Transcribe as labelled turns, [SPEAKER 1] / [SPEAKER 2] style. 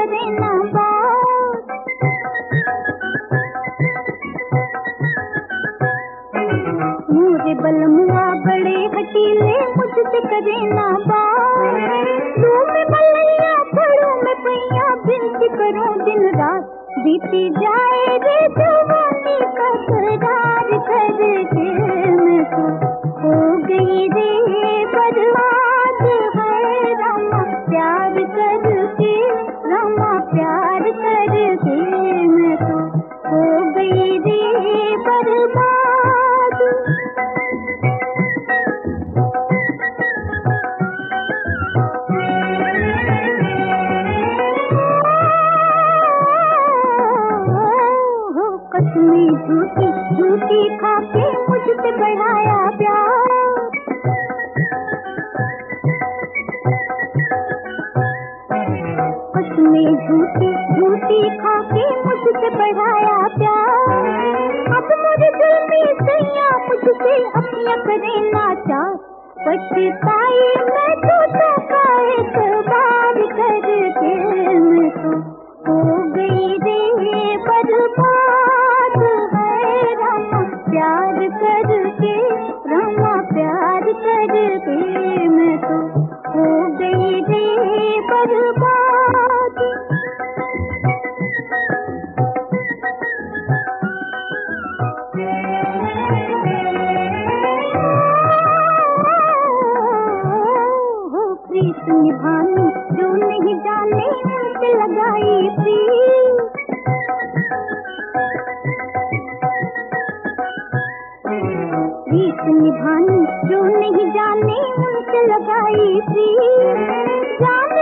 [SPEAKER 1] करे ना बात। मोरे बलमुआ बड़े हटीले, मुझसे करे ना बात। तू में मलैया पड़ू में पैया, बिनती करूं दिन रात। बीती जाए रे जवानी का करार करके, मैं तो हो गई रे बर्बाद है रामा प्यार करके, रामा प्यार करके। मैं तो हो गई रे बर्बाद। कसमें झूठी झूठी खाके मुझसे बढ़ाया प्यार। कसमें झूठी झूठी खाके मुझसे बढ़ाया प्यार। अब मुझे दिल में सैया मुझसे अपना करे नाचार। पछताई मैं तो काहे बार करके, मैं तो हो गई रे बर्बाद है रामा प्यार करके, रामा प्यार करके। मैं तो हो गई रे बर्बाद। प्रीत निभानी जो नहीं जाने, उनसे लगाई प्रीत। प्रीत निभानी जो नहीं जाने, उनसे लगाई प्रीत।